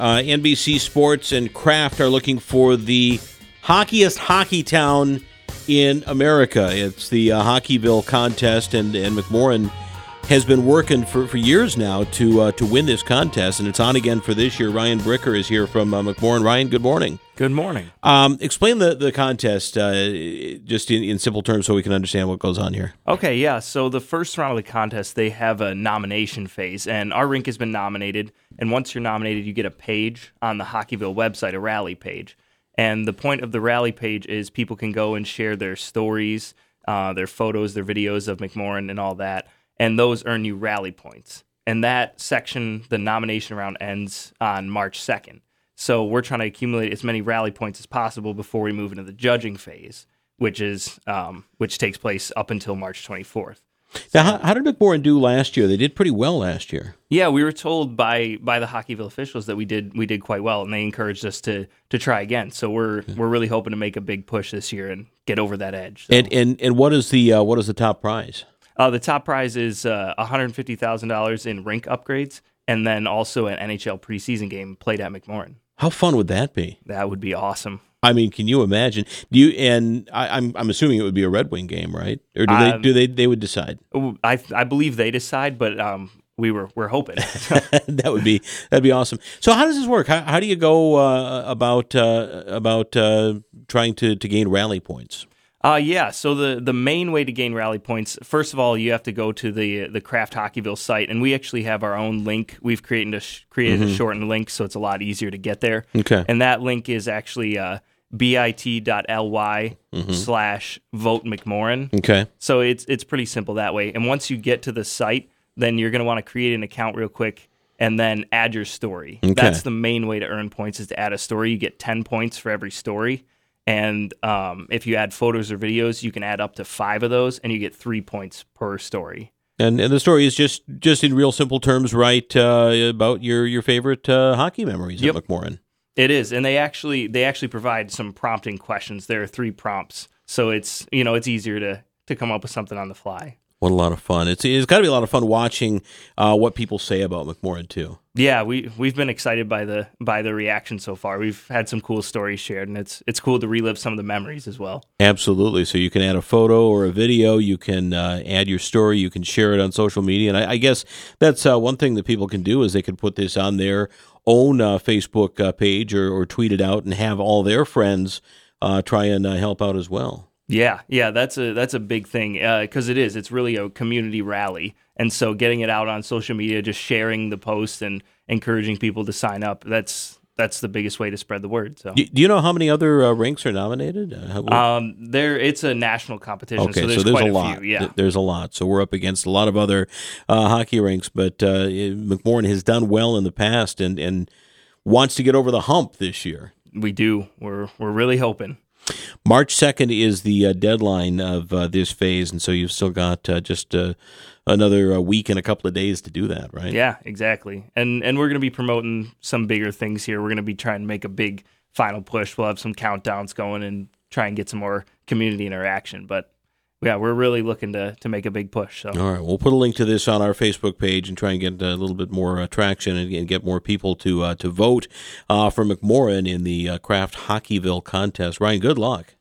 NBC Sports and Kraft are looking for the hockeyest hockey town in America. It's the Hockeyville contest, and McMorran has been working for years now to win this contest, and it's on again for this year. Ryan Bricker is here from McMorran. Ryan, good morning. Good morning. Explain the contest just in simple terms so we can understand what goes on here. Okay, yeah. So the first round of the contest, they have a nomination phase, and our rink has been nominated. And once you're nominated, you get a page on the Hockeyville website, a rally page. And the point of the rally page is people can go and share their stories, their photos, their videos of McMorran and all that, and those earn you rally points. And that section, the nomination round, ends on March 2nd. So we're trying to accumulate as many rally points as possible before we move into the judging phase, which takes place up until March 24th. Now, how did McMorran do last year? They did pretty well last year. Yeah, we were told by the Hockeyville officials that we did quite well, and they encouraged us to try again. So we're really hoping to make a big push this year and get over that edge. So. And what is the top prize? The top prize is $150,000 in rink upgrades, and then also an NHL preseason game played at McMorran. How fun would that be? That would be awesome. I mean, can you imagine? I'm assuming it would be a Red Wing game, right? Or they would decide? I believe they decide, but we're hoping. That'd be awesome. So how does this work? How do you go about trying to gain rally points? So the main way to gain rally points, first of all, you have to go to the Kraft Hockeyville site, and we actually have our own link. We've created a shortened link, so it's a lot easier to get there. Okay. And that link is actually bit.ly/vote McMorran. Okay. So it's pretty simple that way. And once you get to the site, then you're going to want to create an account real quick and then add your story. Okay. That's the main way to earn points, is to add a story. You get 10 points for every story. And if you add photos or videos, you can add up to 5 of those, and you get 3 points per story. And the story is just in real simple terms, right? About your favorite hockey memories at McMorran. It is, and they actually provide some prompting questions. There are 3 prompts, so it's easier to come up with something on the fly. What a lot of fun! It's got to be a lot of fun watching what people say about McMorran too. Yeah, we've been excited by the reaction so far. We've had some cool stories shared, and it's cool to relive some of the memories as well. Absolutely. So you can add a photo or a video. You can add your story. You can share it on social media. And I guess that's one thing that people can do is they can put this on their own Facebook page or tweet it out and have all their friends try and help out as well. Yeah, that's a big thing because it's really a community rally, and so getting it out on social media, just sharing the post and encouraging people to sign up, that's the biggest way to spread the word. So, do you know how many other rinks are nominated? It's a national competition, okay, so there's quite a lot. Few, yeah, there's a lot. So we're up against a lot of other hockey rinks, but McMorran has done well in the past and wants to get over the hump this year. We do. We're really hoping. March 2nd is the deadline of this phase, and so you've still got just another week and a couple of days to do that, right? Yeah, exactly. And we're going to be promoting some bigger things here. We're going to be trying to make a big final push. We'll have some countdowns going and try and get some more community interaction. But yeah, we're really looking to make a big push. So. All right, we'll put a link to this on our Facebook page and try and get a little bit more traction and get more people to vote for McMorran in the Kraft Hockeyville contest. Ryan, good luck.